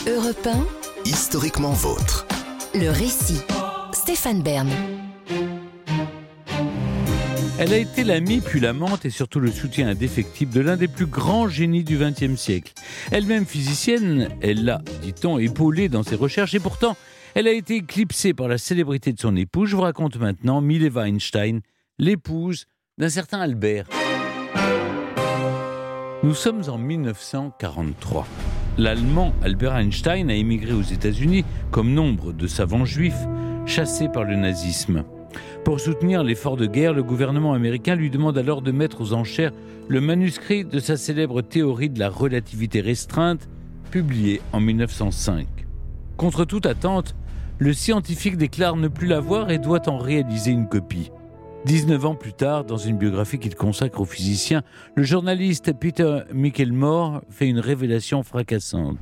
Europe 1, Historiquement vôtre. le récit. Stéphane Bern. Elle a été l'amie puis l'amante et surtout le soutien indéfectible de l'un des plus grands génies du XXe siècle. Elle-même physicienne, elle l'a, dit-on, épaulée dans ses recherches et pourtant, elle a été éclipsée par la célébrité de son époux. Je vous raconte maintenant Mileva Einstein, l'épouse d'un certain Albert. Nous sommes en 1943. L'Allemand Albert Einstein a émigré aux États-Unis, comme nombre de savants juifs, chassés par le nazisme. Pour soutenir l'effort de guerre, le gouvernement américain lui demande alors de mettre aux enchères le manuscrit de sa célèbre théorie de la relativité restreinte, publiée en 1905. Contre toute attente, le scientifique déclare ne plus l'avoir et doit en réaliser une copie. 19 ans plus tard, dans une biographie qu'il consacre au physicien, le journaliste Peter Michelmore fait une révélation fracassante.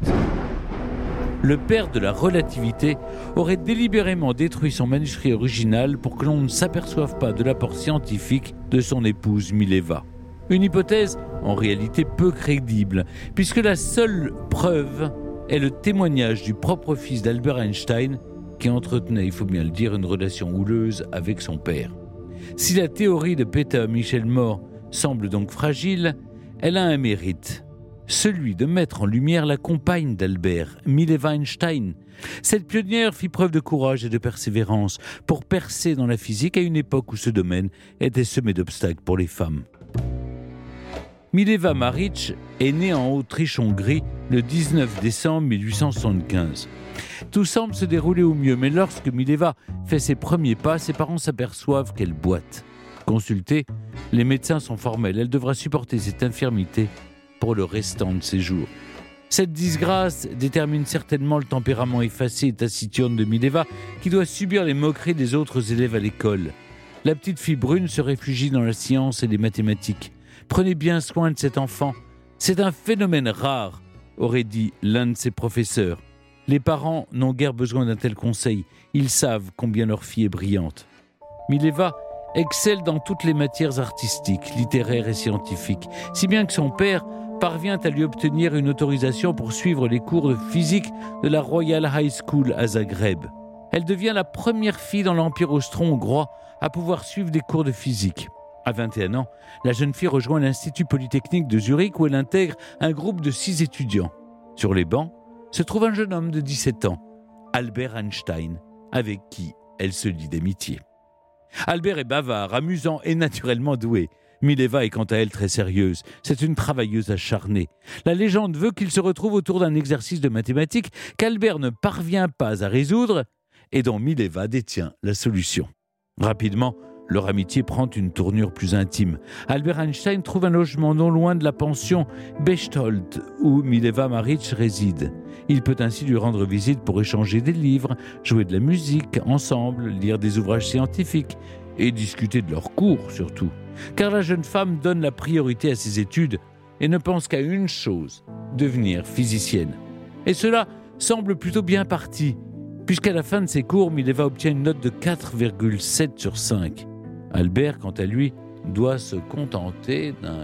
Le père de la relativité aurait délibérément détruit son manuscrit original pour que l'on ne s'aperçoive pas de l'apport scientifique de son épouse Mileva. Une hypothèse en réalité peu crédible, puisque la seule preuve est le témoignage du propre fils d'Albert Einstein, qui entretenait, il faut bien le dire, une relation houleuse avec son père. Si la théorie de Peter Michelmore semble donc fragile, elle a un mérite, celui de mettre en lumière la compagne d'Albert, Mileva Einstein. Cette pionnière fit preuve de courage et de persévérance pour percer dans la physique à une époque où ce domaine était semé d'obstacles pour les femmes. Mileva Maric est née en Autriche-Hongrie le 19 décembre 1875. Tout semble se dérouler au mieux, mais lorsque Mileva fait ses premiers pas, ses parents s'aperçoivent qu'elle boite. Consultée, les médecins sont formels. Elle devra supporter cette infirmité pour le restant de ses jours. Cette disgrâce détermine certainement le tempérament effacé et taciturne de Mileva, qui doit subir les moqueries des autres élèves à l'école. La petite fille brune se réfugie dans la science et les mathématiques. Prenez bien soin de cet enfant. C'est un phénomène rare, aurait dit l'un de ses professeurs. Les parents n'ont guère besoin d'un tel conseil. Ils savent combien leur fille est brillante. Mileva excelle dans toutes les matières artistiques, littéraires et scientifiques, si bien que son père parvient à lui obtenir une autorisation pour suivre les cours de physique de la Royal High School à Zagreb. Elle devient la première fille dans l'Empire austro-hongrois à pouvoir suivre des cours de physique. À 21 ans, la jeune fille rejoint l'Institut Polytechnique de Zurich où elle intègre un groupe de 6 étudiants. Sur les bancs se trouve un jeune homme de 17 ans, Albert Einstein, avec qui elle se lie d'amitié. Albert est bavard, amusant et naturellement doué. Mileva est quant à elle très sérieuse. C'est une travailleuse acharnée. La légende veut qu'il se retrouve autour d'un exercice de mathématiques qu'Albert ne parvient pas à résoudre et dont Mileva détient la solution. Rapidement, leur amitié prend une tournure plus intime. Albert Einstein trouve un logement non loin de la pension Bechtold, où Mileva Maric réside. Il peut ainsi lui rendre visite pour échanger des livres, jouer de la musique ensemble, lire des ouvrages scientifiques et discuter de leurs cours surtout. Car la jeune femme donne la priorité à ses études et ne pense qu'à une chose, devenir physicienne. Et cela semble plutôt bien parti, puisqu'à la fin de ses cours, Mileva obtient une note de 4,7 sur 5. Albert, quant à lui, doit se contenter d'un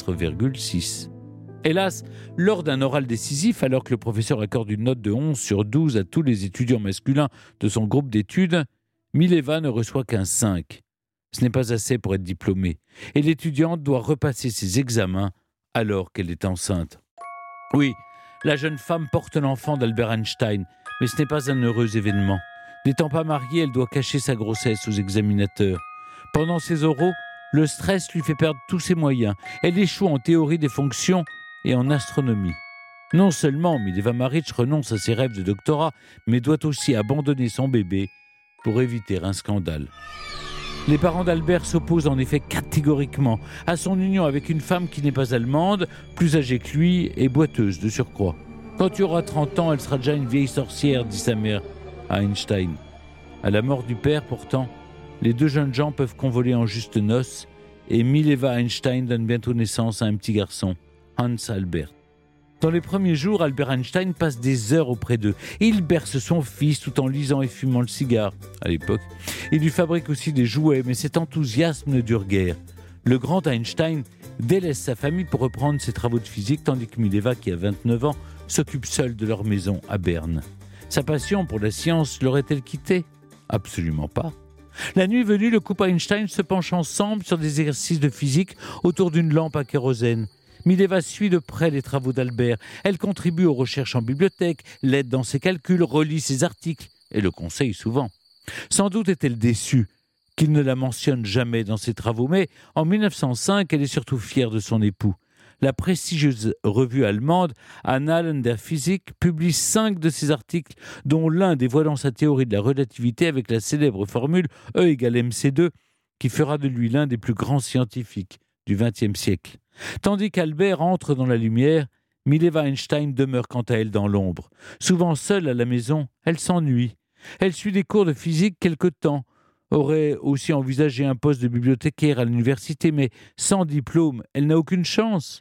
4,6. Hélas, lors d'un oral décisif, alors que le professeur accorde une note de 11 sur 12 à tous les étudiants masculins de son groupe d'études, Mileva ne reçoit qu'un 5. Ce n'est pas assez pour être diplômée, et l'étudiante doit repasser ses examens alors qu'elle est enceinte. Oui, la jeune femme porte l'enfant d'Albert Einstein, mais ce n'est pas un heureux événement. N'étant pas mariée, elle doit cacher sa grossesse aux examinateurs. Pendant ses oraux, le stress lui fait perdre tous ses moyens. Elle échoue en théorie des fonctions et en astronomie. Non seulement Mileva Maric renonce à ses rêves de doctorat, mais doit aussi abandonner son bébé pour éviter un scandale. Les parents d'Albert s'opposent en effet catégoriquement à son union avec une femme qui n'est pas allemande, plus âgée que lui et boiteuse de surcroît. Quand tu auras 30 ans, elle sera déjà une vieille sorcière, dit sa mère à Einstein. À la mort du père, pourtant, les deux jeunes gens peuvent convoler en juste noces et Mileva Einstein donne bientôt naissance à un petit garçon, Hans Albert. Dans les premiers jours, Albert Einstein passe des heures auprès d'eux. Il berce son fils tout en lisant et fumant le cigare. À l'époque, il lui fabrique aussi des jouets, mais cet enthousiasme ne dure guère. Le grand Einstein délaisse sa famille pour reprendre ses travaux de physique, tandis que Mileva, qui a 29 ans, s'occupent seuls de leur maison à Berne. Sa passion pour la science l'aurait-elle quitté ? Absolument pas. La nuit venue, le couple Einstein se penche ensemble sur des exercices de physique autour d'une lampe à kérosène. Mileva suit de près les travaux d'Albert. Elle contribue aux recherches en bibliothèque, l'aide dans ses calculs, relit ses articles et le conseille souvent. Sans doute est-elle déçue qu'il ne la mentionne jamais dans ses travaux, mais en 1905, elle est surtout fière de son époux. La prestigieuse revue allemande Annalen der Physik publie 5 de ses articles, dont l'un dévoilant sa théorie de la relativité avec la célèbre formule E égale mc2, qui fera de lui l'un des plus grands scientifiques du XXe siècle. Tandis qu'Albert entre dans la lumière, Mileva Einstein demeure quant à elle dans l'ombre. Souvent seule à la maison, elle s'ennuie. Elle suit des cours de physique quelque temps, aurait aussi envisagé un poste de bibliothécaire à l'université, mais sans diplôme, elle n'a aucune chance.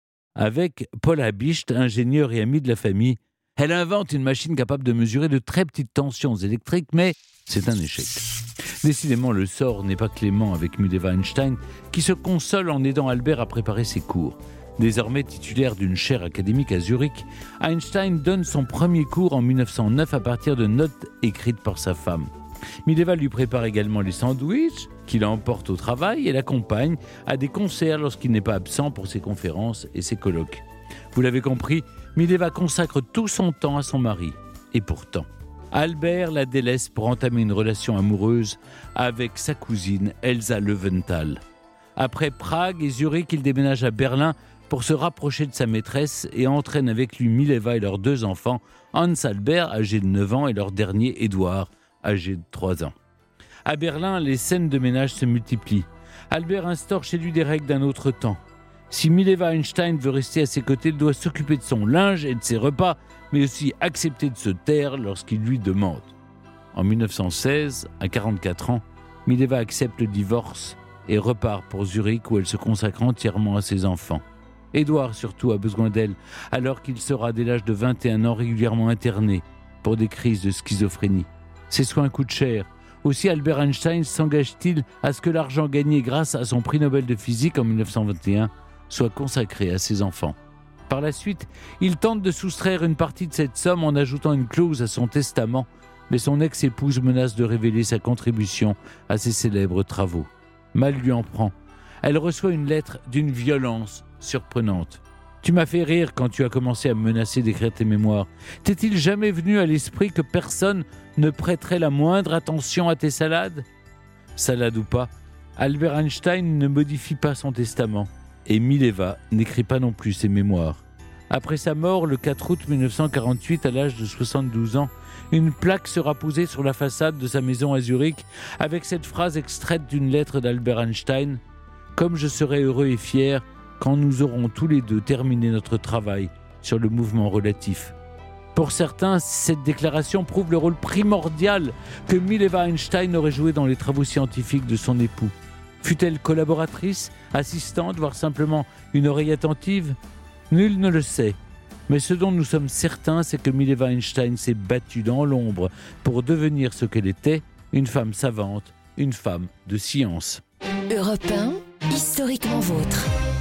Avec Paul Habicht, ingénieur et ami de la famille, elle invente une machine capable de mesurer de très petites tensions électriques, mais c'est un échec. Décidément, le sort n'est pas clément avec Mileva Einstein, qui se console en aidant Albert à préparer ses cours. Désormais titulaire d'une chaire académique à Zurich, Einstein donne son premier cours en 1909 à partir de notes écrites par sa femme. Mileva lui prépare également les sandwichs qu'il emporte au travail et l'accompagne à des concerts lorsqu'il n'est pas absent pour ses conférences et ses colloques. Vous l'avez compris, Mileva consacre tout son temps à son mari. Et pourtant, Albert la délaisse pour entamer une relation amoureuse avec sa cousine Elsa Löwenthal. Après Prague et Zurich, il déménage à Berlin pour se rapprocher de sa maîtresse et entraîne avec lui Mileva et leurs 2 enfants, Hans Albert, âgé de 9 ans, et leur dernier, Édouard, âgé de 3 ans. À Berlin, les scènes de ménage se multiplient. Albert instaure chez lui des règles d'un autre temps. Si Mileva Einstein veut rester à ses côtés, il doit s'occuper de son linge et de ses repas, mais aussi accepter de se taire lorsqu'il lui demande. En 1916, à 44 ans, Mileva accepte le divorce et repart pour Zurich où elle se consacre entièrement à ses enfants. Édouard surtout a besoin d'elle, alors qu'il sera dès l'âge de 21 ans régulièrement interné pour des crises de schizophrénie. Ses soins coûtent cher. Aussi Albert Einstein s'engage-t-il à ce que l'argent gagné grâce à son prix Nobel de physique en 1921 soit consacré à ses enfants. Par la suite, il tente de soustraire une partie de cette somme en ajoutant une clause à son testament, mais son ex-épouse menace de révéler sa contribution à ses célèbres travaux. Mal lui en prend. Elle reçoit une lettre d'une violence surprenante. « Tu m'as fait rire quand tu as commencé à me menacer d'écrire tes mémoires. T'est-il jamais venu à l'esprit que personne ne prêterait la moindre attention à tes salades ?» Salade ou pas, Albert Einstein ne modifie pas son testament et Mileva n'écrit pas non plus ses mémoires. Après sa mort, le 4 août 1948, à l'âge de 72 ans, une plaque sera posée sur la façade de sa maison à Zurich avec cette phrase extraite d'une lettre d'Albert Einstein « Comme je serai heureux et fier quand nous aurons tous les 2 terminé notre travail sur le mouvement relatif. » Pour certains, cette déclaration prouve le rôle primordial que Mileva Einstein aurait joué dans les travaux scientifiques de son époux. Fut-elle collaboratrice, assistante, voire simplement une oreille attentive ? Nul ne le sait. Mais ce dont nous sommes certains, c'est que Mileva Einstein s'est battue dans l'ombre pour devenir ce qu'elle était, une femme savante, une femme de science. Europe 1, historiquement vôtre.